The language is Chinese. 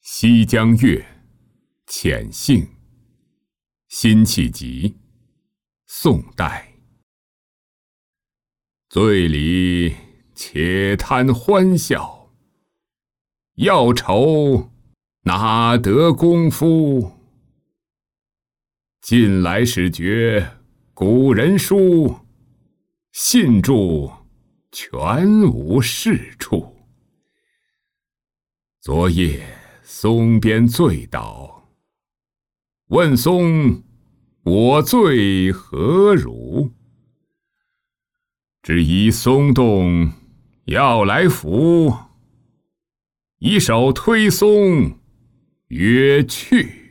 西江月·浅兴，辛弃疾，宋代。醉里且贪欢笑，要愁哪得功夫？近来始觉古人书，信注全无是处。昨夜松边醉倒，问松我醉何如？只疑松动要来扶，一手推松曰去。